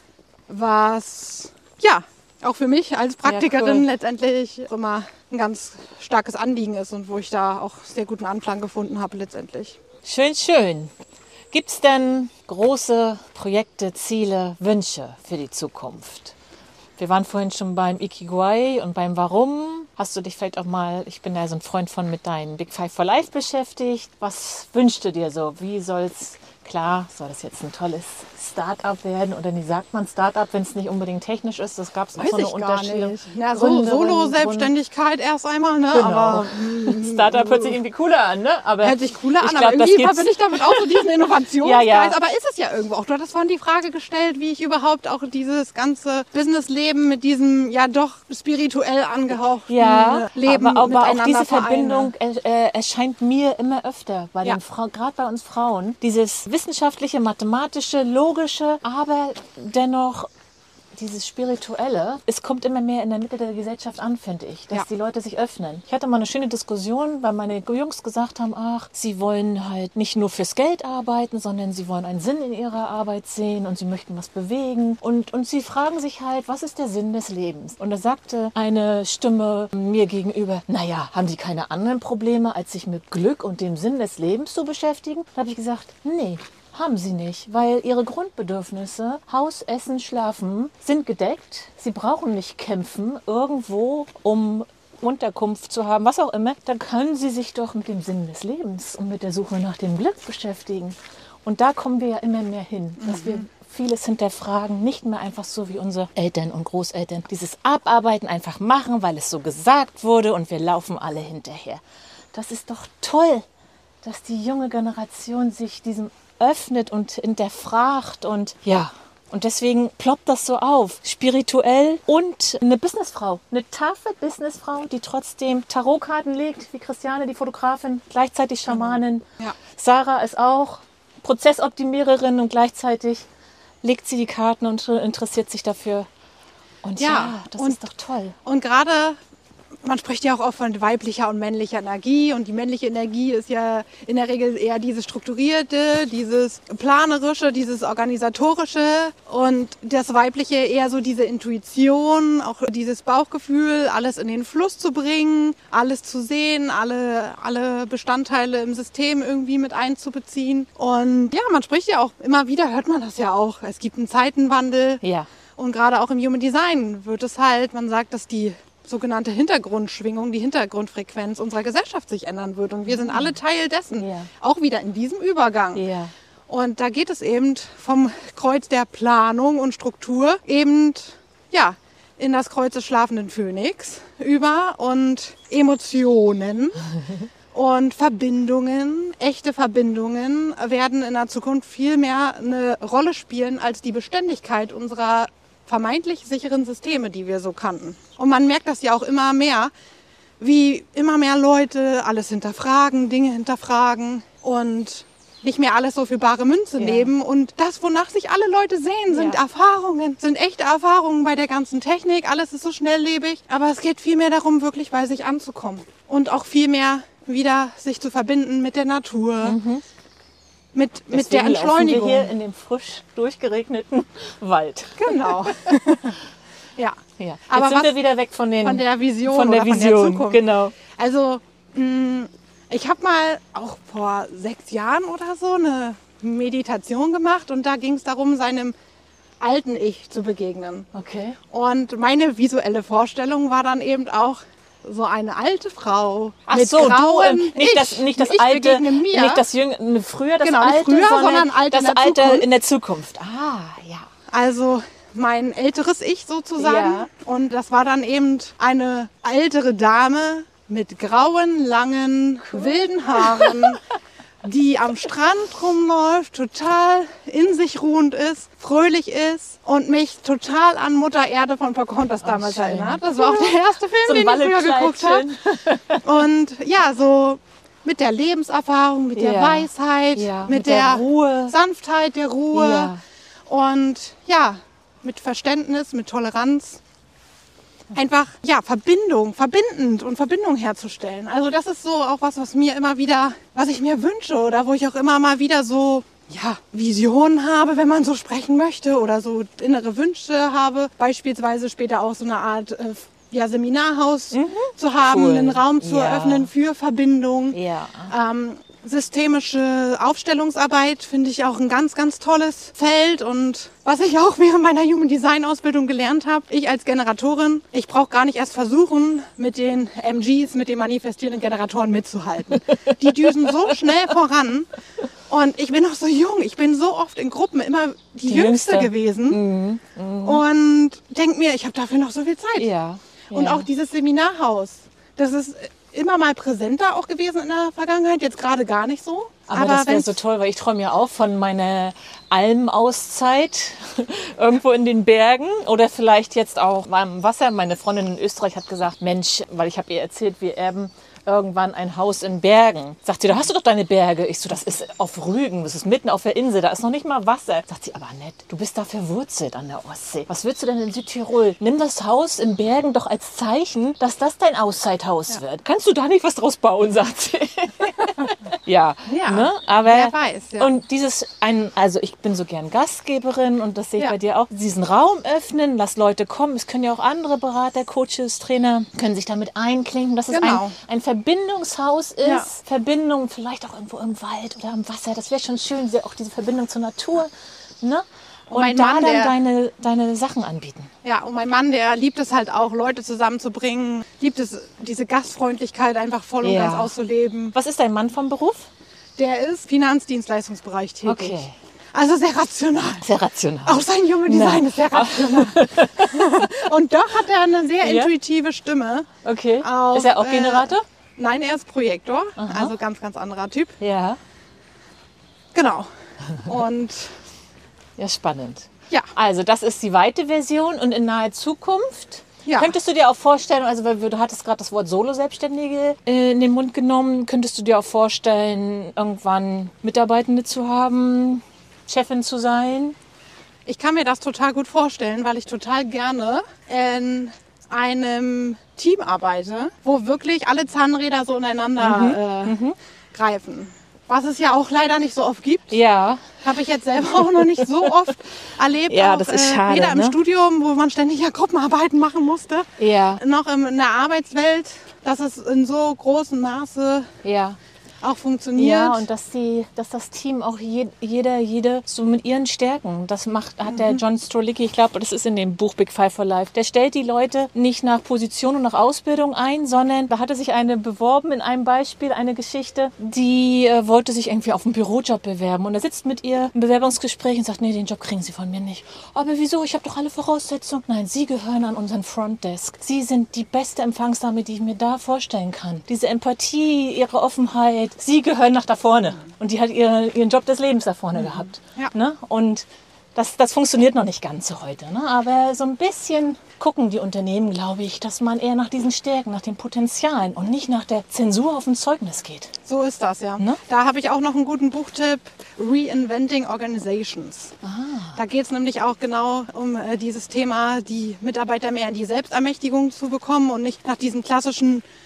Was, ja, auch für mich als Praktikerin cool. letztendlich immer ein ganz starkes Anliegen ist und wo ich da auch sehr guten Anklang gefunden habe letztendlich. Schön, schön. Gibt es denn große Projekte, Ziele, Wünsche für die Zukunft? Wir waren vorhin schon beim Ikigai und beim Warum. Hast du dich vielleicht auch mal, ich bin ja so ein Freund von, mit deinen Big Five for Life beschäftigt. Was wünschst du dir so? Wie soll's, klar, soll das jetzt ein tolles Start-up werden? Oder wie sagt man Start-up, wenn es nicht unbedingt technisch ist? Das gab es auch Weiß so eine ich gar Unterschiedung. nicht. Na, so, Solo-Selbstständigkeit erst einmal, ne? Genau. Aber Start-up hört sich irgendwie cooler an, ne? Aber hört sich cooler ich an, glaub, aber das irgendwie gibt's- bin ich damit auch so diesen Innovationsgeist. Ja, ja. Aber ist es ja irgendwo auch. Du hattest vorhin die Frage gestellt, wie ich überhaupt auch dieses ganze Businessleben mit diesem ja doch spirituell angehauchten Ja, Leben aber, aber auch miteinander diese vereine. Verbindung er, äh, erscheint mir immer öfter bei Ja. den Frauen, gerade bei uns Frauen. Dieses wissenschaftliche, mathematische, logische, aber dennoch dieses Spirituelle, es kommt immer mehr in der Mitte der Gesellschaft an, finde ich, dass Ja. die Leute sich öffnen. Ich hatte mal eine schöne Diskussion, weil meine Jungs gesagt haben, ach, sie wollen halt nicht nur fürs Geld arbeiten, sondern sie wollen einen Sinn in ihrer Arbeit sehen und sie möchten was bewegen. Und, und sie fragen sich halt, was ist der Sinn des Lebens? Und da sagte eine Stimme mir gegenüber, naja, haben die keine anderen Probleme, als sich mit Glück und dem Sinn des Lebens zu beschäftigen? Da habe ich gesagt, nee. Haben sie nicht, weil ihre Grundbedürfnisse, Haus, Essen, Schlafen, sind gedeckt. Sie brauchen nicht kämpfen irgendwo, um Unterkunft zu haben, was auch immer. Dann können sie sich doch mit dem Sinn des Lebens und mit der Suche nach dem Glück beschäftigen. Und da kommen wir ja immer mehr hin, dass mhm. wir vieles hinterfragen, nicht mehr einfach so wie unsere Eltern und Großeltern. Dieses Abarbeiten einfach machen, weil es so gesagt wurde und wir laufen alle hinterher. Das ist doch toll, dass die junge Generation sich diesem öffnet und hinterfragt und ja, und deswegen ploppt das so auf. Spirituell und eine Businessfrau, eine taffe Businessfrau, die trotzdem Tarotkarten legt, wie Christiane, die Fotografin, gleichzeitig Schamanin. Ja. Sarah ist auch Prozessoptimiererin und gleichzeitig legt sie die Karten und interessiert sich dafür. Und ja, ja das und, ist doch toll. Und gerade man spricht ja auch oft von weiblicher und männlicher Energie und die männliche Energie ist ja in der Regel eher dieses strukturierte, dieses planerische, dieses organisatorische und das weibliche eher so diese Intuition, auch dieses Bauchgefühl, alles in den Fluss zu bringen, alles zu sehen, alle, alle Bestandteile im System irgendwie mit einzubeziehen. Und ja, man spricht ja auch, immer wieder hört man das ja auch, es gibt einen Zeitenwandel. Ja. Und gerade auch im Human Design wird es halt, man sagt, dass die sogenannte Hintergrundschwingung, die Hintergrundfrequenz unserer Gesellschaft sich ändern wird. Und wir sind alle Teil dessen, Ja. auch wieder in diesem Übergang. Ja. Und da geht es eben vom Kreuz der Planung und Struktur eben ja, in das Kreuz des schlafenden Phönix über und Emotionen und Verbindungen, echte Verbindungen werden in der Zukunft viel mehr eine Rolle spielen als die Beständigkeit unserer vermeintlich sicheren Systeme, die wir so kannten. Und man merkt das ja auch immer mehr, wie immer mehr Leute alles hinterfragen, Dinge hinterfragen und nicht mehr alles so für bare Münze Ja. nehmen. Und das, wonach sich alle Leute sehen, sind Ja. Erfahrungen, sind echte Erfahrungen bei der ganzen Technik. Alles ist so schnelllebig. Aber es geht viel mehr darum, wirklich bei sich anzukommen. Und auch viel mehr wieder sich zu verbinden mit der Natur. Mhm. mit, mit der Deswegen laufen Entschleunigung. wir hier in dem frisch durchgeregneten Wald. Genau. Ja. Ja. Jetzt Aber sind was wir wieder weg von, den, von der Vision von der oder von der Vision. Zukunft. Genau. Also, mh, ich habe mal auch vor sechs Jahren oder so eine Meditation gemacht und da ging es darum, seinem alten Ich zu begegnen. Okay. Und meine visuelle Vorstellung war dann eben auch so eine alte Frau Ach mit so, du, grauen ähm, nicht das, nicht das ich alte, begegne mir. nicht das Jüng, früher das Genau, nicht alte, früher, sondern, sondern alt das in der alte Zukunft. in der Zukunft. Ah, ja. Also mein älteres Ich sozusagen. Ja. Und das war dann eben eine ältere Dame mit grauen, langen, wilden Haaren, die am Strand rumläuft, total in sich ruhend ist, fröhlich ist und mich total an Mutter Erde von Pocahontas damals schön. erinnert. Das war auch der erste Film, So ein den ich früher geguckt habe. Wallekleidchen. Und ja, so mit der Lebenserfahrung, mit der Ja. Weisheit, Ja, mit, mit der, der Ruhe. Sanftheit, der Ruhe Ja. und ja, mit Verständnis, mit Toleranz. Einfach, ja, Verbindung, verbindend und Verbindung herzustellen. Also das ist so auch was, was mir immer wieder, was ich mir wünsche oder wo ich auch immer mal wieder so, ja, Visionen habe, wenn man so sprechen möchte oder so innere Wünsche habe. Beispielsweise später auch so eine Art, äh, ja, Seminarhaus zu haben, Cool. einen Raum zu Ja. eröffnen für Verbindung. Ja. Ähm, systemische Aufstellungsarbeit finde ich auch ein ganz, ganz tolles Feld und was ich auch während meiner Human Design Ausbildung gelernt habe, ich als Generatorin, ich brauche gar nicht erst versuchen, mit den M Gs, mit den manifestierenden Generatoren mitzuhalten. Die düsen so schnell voran und ich bin noch so jung, ich bin so oft in Gruppen immer die, Die Jüngste, Jüngste. gewesen und denke mir, ich habe dafür noch so viel Zeit. Ja. Und ja. auch dieses Seminarhaus, das ist immer mal präsenter auch gewesen in der Vergangenheit, jetzt gerade gar nicht so. Aber, das wäre wenn's- so toll, weil ich träume ja auch von meiner Almauszeit irgendwo in den Bergen oder vielleicht jetzt auch beim Wasser. Meine Freundin in Österreich hat gesagt, Mensch, weil ich habe ihr erzählt, wir erben irgendwann ein Haus in Bergen. Sagt sie, da hast du doch deine Berge. Ich so, das ist auf Rügen, das ist mitten auf der Insel, da ist noch nicht mal Wasser. Sagt sie, aber nett, du bist da verwurzelt an der Ostsee. Was willst du denn in Südtirol? Nimm das Haus in Bergen doch als Zeichen, dass das dein Auszeithaus wird. Kannst du da nicht was draus bauen, sagt sie. ja, Ja, ne? Aber wer weiß, ja. und dieses ein, also ich bin so gern Gastgeberin und das sehe ich Ja. bei dir auch. Diesen Raum öffnen, lass Leute kommen. Es können ja auch andere Berater, Coaches, Trainer können sich damit einklinken, dass es Genau. ein, ein Verbindungshaus ist. Ja. Verbindung vielleicht auch irgendwo im Wald oder am Wasser. Das wäre schon schön, sehr- auch diese Verbindung zur Natur. Ne? Und mein da Mann, dann der- deine, deine Sachen anbieten. Ja, und mein Mann, der liebt es halt auch, Leute zusammenzubringen, liebt es, diese Gastfreundlichkeit einfach voll und Ja. ganz auszuleben. Was ist dein Mann vom Beruf? Der ist Finanzdienstleistungsbereich tätig. Okay. Also sehr rational. Sehr rational. Auch sein Human Design Na. ist sehr rational. Und doch hat er eine sehr Ja. intuitive Stimme. Okay. Auf, ist er auch äh, Generator? Nein, er ist Projektor, also ganz, ganz anderer Typ. Ja. Genau. Und Ja, spannend. ja, Also das ist die weite Version und in naher Zukunft Ja. könntest du dir auch vorstellen, also weil du hattest gerade das Wort Solo-Selbstständige äh, in den Mund genommen, könntest du dir auch vorstellen, irgendwann Mitarbeitende zu haben, Chefin zu sein? ich kann mir das total gut vorstellen, weil ich total gerne in einem Team arbeite, wo wirklich alle Zahnräder so ineinander äh, greifen. Was es ja auch leider nicht so oft gibt. Ja. Habe ich jetzt selber auch noch nicht so oft erlebt. Ja, auch, das ist schade, Weder im ne? Studium, wo man ständig ja Gruppenarbeiten machen musste, Ja. noch im, in der Arbeitswelt, dass es in so großem Maße Ja. auch funktioniert. Ja, und dass, die, dass das Team auch je, jeder, jede so mit ihren Stärken, das macht, hat der John Strolicki, ich glaube, das ist in dem Buch Big Five for Life, der stellt die Leute nicht nach Position und nach Ausbildung ein, sondern da hatte sich eine beworben in einem Beispiel, eine Geschichte, die äh, wollte sich irgendwie auf einen Bürojob bewerben und er sitzt mit ihr im Bewerbungsgespräch und sagt, nee, den Job kriegen Sie von mir nicht. Aber wieso? Ich habe doch alle Voraussetzungen. Nein, Sie gehören an unseren Frontdesk. Sie sind die beste Empfangsdame, die ich mir da vorstellen kann. Diese Empathie, Ihre Offenheit, Sie gehören nach da vorne. Und die hat ihre, ihren Job des Lebens da vorne gehabt. Ja. Ne? Und das, das funktioniert noch nicht ganz so heute. Ne? Aber so ein bisschen gucken die Unternehmen, glaube ich, dass man eher nach diesen Stärken, nach den Potenzialen und nicht nach der Zensur auf dem Zeugnis geht. So ist das, ja. Ne? Da habe ich auch noch einen guten Buchtipp, Reinventing Organizations. Da geht es nämlich auch genau um äh, dieses Thema, die Mitarbeiter mehr in die Selbstermächtigung zu bekommen und nicht nach diesen klassischen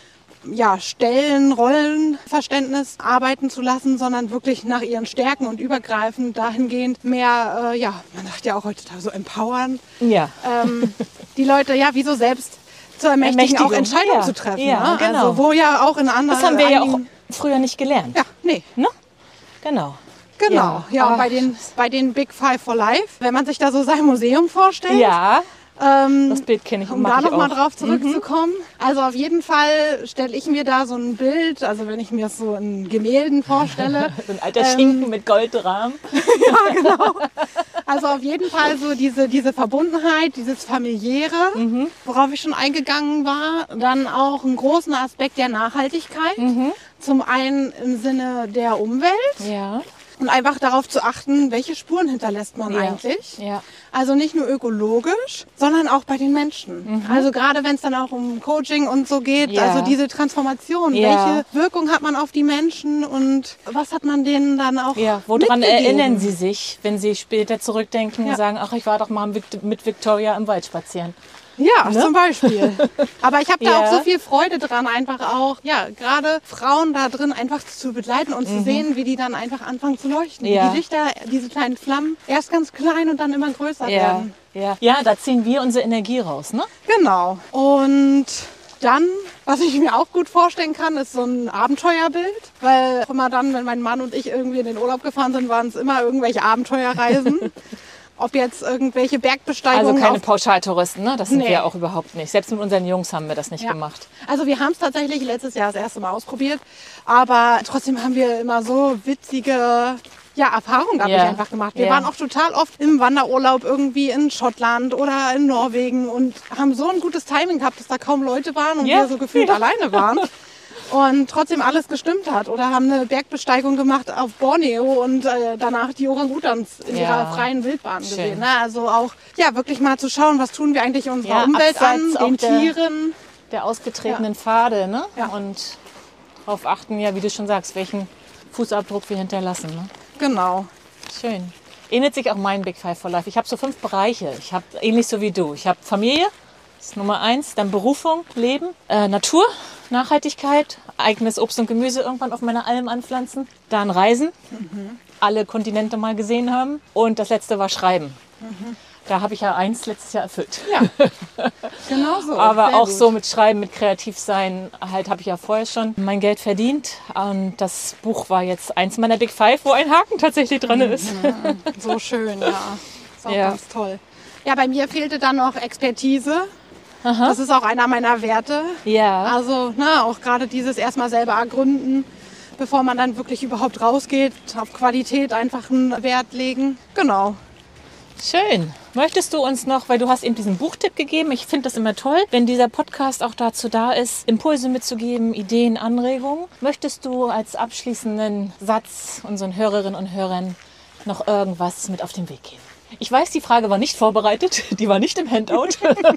ja, Stellen, Rollenverständnis arbeiten zu lassen, sondern wirklich nach ihren Stärken und übergreifend dahingehend mehr, äh, ja, man sagt ja auch heutzutage so empowern, Ja. ähm, die Leute ja wie so selbst zu ermächtigen, auch Entscheidungen ja. zu treffen. Ja, ne? genau. Also wo ja auch in anderen... Das haben wir ja auch früher nicht gelernt. Ja, nee. Ne? Genau. Genau, Ja, ja, und aber- bei den, bei den Big Five for Life, wenn man sich da so sein Museum vorstellt, Ja, ähm, das Bild kenne ich und um mag da ich nochmal auch. drauf zurückzukommen. Also auf jeden Fall stelle ich mir da so ein Bild, also wenn ich mir das so in Gemälden vorstelle, So ein alter Ähm, Schinken mit Goldrahmen. ja genau, also auf jeden Fall so diese, diese Verbundenheit, dieses Familiäre, Mhm. worauf ich schon eingegangen war. Dann auch einen großen Aspekt der Nachhaltigkeit, Mhm. zum einen im Sinne der Umwelt. Ja. Und einfach darauf zu achten, welche Spuren hinterlässt man Ja. eigentlich. Ja. Also nicht nur ökologisch, sondern auch bei den Menschen. Also gerade wenn es dann auch um Coaching und so geht, Ja. also diese Transformation, Ja. welche Wirkung hat man auf die Menschen und was hat man denen dann auch Ja, woran mitgegeben? erinnern Sie sich, wenn Sie später zurückdenken Ja. und sagen, ach, ich war doch mal mit mit Victoria im Wald spazieren? Ja, Ne? zum Beispiel. Aber ich habe da Ja. auch so viel Freude dran, einfach auch, ja, gerade Frauen da drin einfach zu begleiten und zu sehen, wie die dann einfach anfangen zu leuchten. Mhm. Ja. Wie die Lichter, diese kleinen Flammen, erst ganz klein und dann immer größer Ja, werden. ja. Ja, da ziehen wir unsere Energie raus, ne? Genau. Und dann, was ich mir auch gut vorstellen kann, ist so ein Abenteuerbild. Weil auch immer dann, wenn mein Mann und ich irgendwie in den Urlaub gefahren sind, waren es immer irgendwelche Abenteuerreisen. Ob jetzt irgendwelche Also Bergbesteigungen. keine auf- Pauschaltouristen, ne? Das sind Nee. wir auch überhaupt nicht. Selbst mit unseren Jungs haben wir das nicht Ja. gemacht. Also wir haben es tatsächlich letztes Jahr das erste Mal ausprobiert. Aber trotzdem haben wir immer so witzige ja, Erfahrungen dadurch Ja. einfach gemacht. Wir Ja. waren auch total oft im Wanderurlaub irgendwie in Schottland oder in Norwegen und haben so ein gutes Timing gehabt, dass da kaum Leute waren und Ja. wir so gefühlt Ja. alleine waren. Und trotzdem alles gestimmt hat. Oder haben eine Bergbesteigung gemacht auf Borneo und äh, danach die Orang-Utans in Ja. ihrer freien Wildbahn Schön. gesehen. Ne? Also auch ja, wirklich mal zu schauen, was tun wir eigentlich unserer Ja, Umwelt an, abseits auch den der- Tieren. Der ausgetretenen Pfade, ne? Ja. Und darauf achten, ja, wie du schon sagst, welchen Fußabdruck wir hinterlassen. Ne? Genau. Schön. Ähnelt sich auch mein Big Five for Life. Ich habe so fünf Bereiche. Ich habe ähnlich so wie du. Ich habe Familie, das ist Nummer eins, dann Berufung, Leben, äh, Natur, Nachhaltigkeit, eigenes Obst und Gemüse irgendwann auf meiner Alm anpflanzen, dann Reisen, alle Kontinente mal gesehen haben und das letzte war Schreiben. Da habe ich ja eins letztes Jahr erfüllt. Ja, genau so. Aber Sehr auch gut. so mit Schreiben, mit Kreativsein, halt habe ich ja vorher schon mein Geld verdient. Und das Buch war jetzt eins meiner Big Five, wo ein Haken tatsächlich dran ist. So schön, ja. Ist auch Ja. ganz toll. Ja, bei mir fehlte dann noch Expertise. Das ist auch einer meiner Werte. Ja, Also, na, auch gerade dieses erstmal selber ergründen, bevor man dann wirklich überhaupt rausgeht, auf Qualität einfach einen Wert legen. Genau. schön. Möchtest du uns noch, weil du hast eben diesen Buchtipp gegeben, ich finde das immer toll, wenn dieser Podcast auch dazu da ist, Impulse mitzugeben, Ideen, Anregungen. Möchtest du als abschließenden Satz unseren Hörerinnen und Hörern noch irgendwas mit auf den Weg geben? Ich weiß, die Frage war nicht vorbereitet, die war nicht im Handout.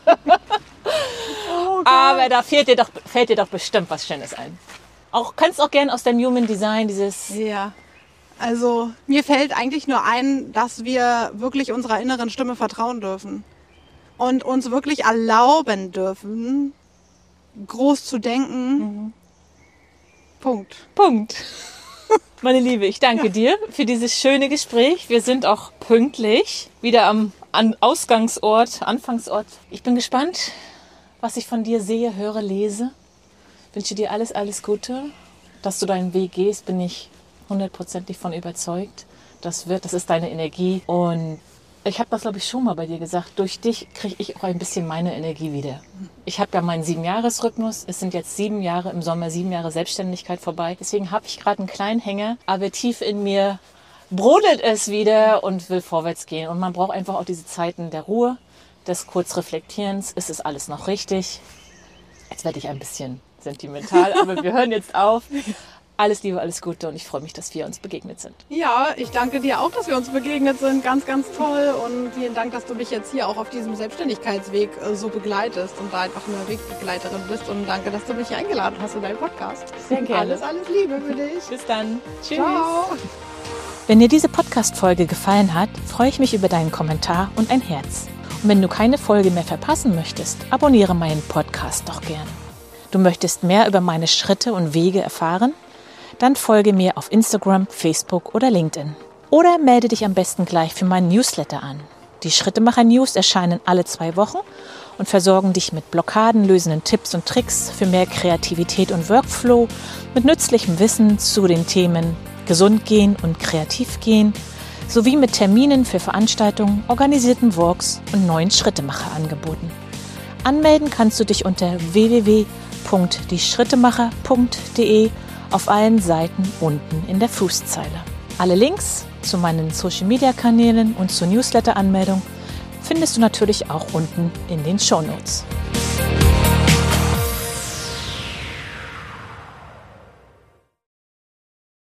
Aber da fällt dir, doch, fällt dir doch bestimmt was Schönes ein. Auch, kannst auch gerne aus deinem Human Design dieses... Ja. Also, mir fällt eigentlich nur ein, dass wir wirklich unserer inneren Stimme vertrauen dürfen. Und uns wirklich erlauben dürfen, groß zu denken. Punkt. Punkt. Meine Liebe, ich danke dir für dieses schöne Gespräch. Wir sind auch pünktlich wieder am an Ausgangsort, Anfangsort. Ich bin gespannt, was ich von dir sehe, höre, lese. Ich wünsche dir alles, alles Gute. Dass du deinen Weg gehst, bin ich hundertprozentig von überzeugt. Das wird, das ist deine Energie. Und ich habe das, glaube ich, schon mal bei dir gesagt. Durch dich kriege ich auch ein bisschen meine Energie wieder. Ich habe ja meinen Siebenjahresrhythmus. Es sind jetzt sieben Jahre im Sommer, sieben Jahre Selbstständigkeit vorbei. Deswegen habe ich gerade einen kleinen Hänger, aber tief in mir brodelt es wieder und will vorwärts gehen. Und man braucht einfach auch diese Zeiten der Ruhe, des Kurzreflektierens. Ist es alles noch richtig? Jetzt werde ich ein bisschen sentimental, aber wir hören jetzt auf. Alles Liebe, alles Gute und ich freue mich, dass wir uns begegnet sind. Ja, ich danke dir auch, dass wir uns begegnet sind. Ganz, ganz toll. Und vielen Dank, dass du mich jetzt hier auch auf diesem Selbstständigkeitsweg äh, so begleitest und da einfach eine Wegbegleiterin bist. Und danke, dass du mich eingeladen hast in deinen Podcast. Sehr gerne. Alles, alles Liebe für dich. Bis dann. Tschüss. Ciao. Wenn dir diese Podcast-Folge gefallen hat, freue ich mich über deinen Kommentar und ein Herz. Und wenn du keine Folge mehr verpassen möchtest, abonniere meinen Podcast doch gern. Du möchtest mehr über meine Schritte und Wege erfahren? Dann folge mir auf Instagram, Facebook oder LinkedIn. Oder melde dich am besten gleich für meinen Newsletter an. Die Schrittemacher-News erscheinen alle zwei Wochen und versorgen dich mit blockadenlösenden Tipps und Tricks für mehr Kreativität und Workflow, mit nützlichem Wissen zu den Themen Gesund gehen und kreativ gehen, sowie mit Terminen für Veranstaltungen, organisierten Walks und neuen Schrittemacher-Angeboten. Anmelden kannst du dich unter w w w punkt die schrittemacher punkt d e auf allen Seiten unten in der Fußzeile. Alle Links zu meinen Social-Media-Kanälen und zur Newsletter-Anmeldung findest du natürlich auch unten in den Shownotes.